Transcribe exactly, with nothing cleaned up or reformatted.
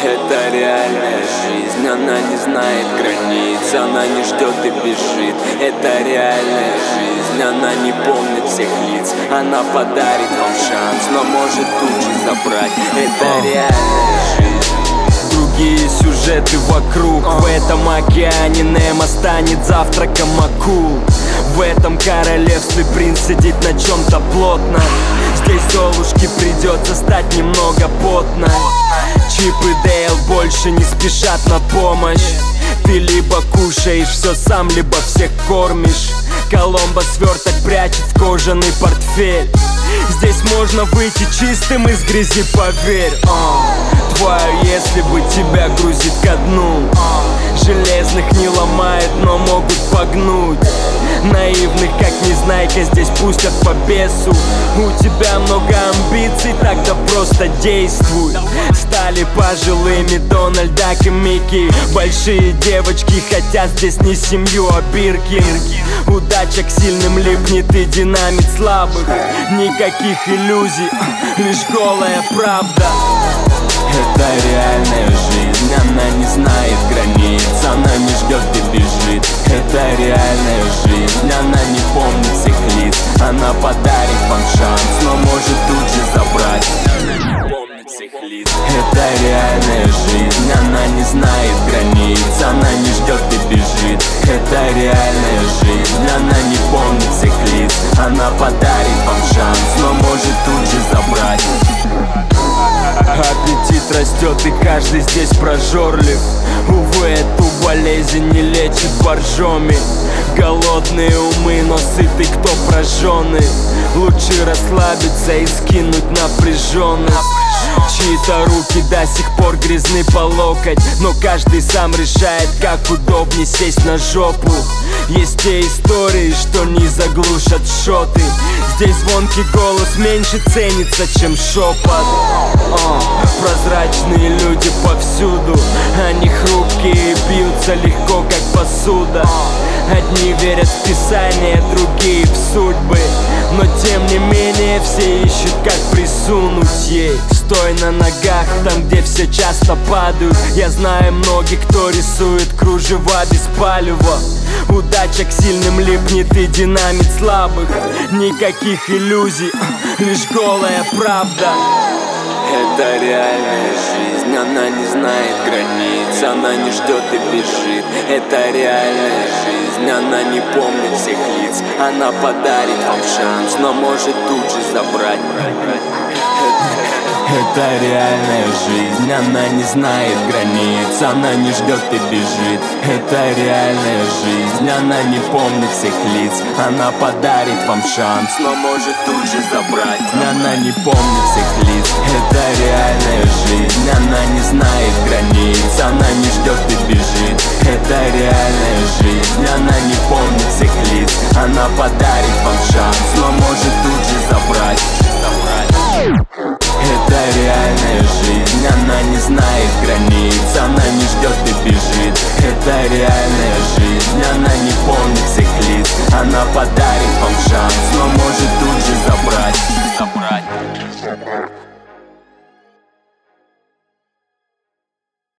Это реальная жизнь, она не знает границ, она не ждет и бежит. Это реальная жизнь, она не помнит всех лиц, она подарит вам шанс, но может тут же забрать. Это реальная жизнь. Другие сюжеты вокруг. В этом океане Немо станет завтраком акул. В этом королевстве принц сидит на чем-то плотно. Здесь Золушке придется стать немного потно. Чип и Дейл больше не спешат на помощь. Ты либо кушаешь все сам, либо всех кормишь. Коломбо сверток прячет в кожаный портфель. Здесь можно выйти чистым из грязи, поверь. uh. Твою, если бы тебя грузит ко дну. Железных не ломает, но могут погнуть. Наивных, как Незнайка, здесь пустят по бесу. У тебя много амбиций, тогда просто действуй. Стали пожилыми Дональд Дак и Микки. Большие девочки хотят здесь не семью, а бирки. Удача к сильным липнет и динамит слабых. Никаких иллюзий, лишь голая правда. Это реальная жизнь, она не знает границ, она не ждет и бежит. Это реальная жизнь, она не помнит всех лиц, она подарит вам шанс, но может тут же забрать. Это реальная жизнь, она не знает границ, она не ждет и бежит. Это реальная жизнь, она не помнит всех лиц, она подарит вам шанс, но может тут же забрать. Аппетит растет и каждый здесь прожорлив. Увы, эту болезнь не лечит боржоми. Голодные умы, но сытый кто прожженный. Лучше расслабиться и скинуть напряженность. Чьи-то руки до сих пор грязны по локоть, но каждый сам решает, как удобнее сесть на жопу. Есть те истории, что не заглушат шоты. Здесь звонкий голос меньше ценится, чем шепот. О, прозрачные люди повсюду. Они хрупкие и бьются легко, как посуда. Одни верят в писание, другие в судьбы. Но тем не менее все ищут, как присунуть ей. Стой на ногах, там где все часто падают. Я знаю многих, кто рисует кружева без палева. Удача к сильным липнет и динамит слабых. Никаких иллюзий, лишь голая правда. Это реальная жизнь, она не знает границ, она не ждет и бежит. Это реальная жизнь, она не помнит всех лиц, она подарит вам шанс, но может тут же забрать. Это реальная жизнь, она не знает границ, она не ждет и бежит. Это реальная жизнь, она не помнит всех лиц, она подарит вам шанс, но может тут же забрать. Она не помнит всех лиц. Это реальная жизнь, она не знает границ, она не ждет и бежит. Это реальная жизнь, она не помнит всех лиц, она подарит вам шанс, но может тут же забрать. Это реальная жизнь, она не знает границ, она не ждет и бежит. Это реальная жизнь, она не помнит всех лиц, она подарит вам шанс, но может тут же забрать. Забрать.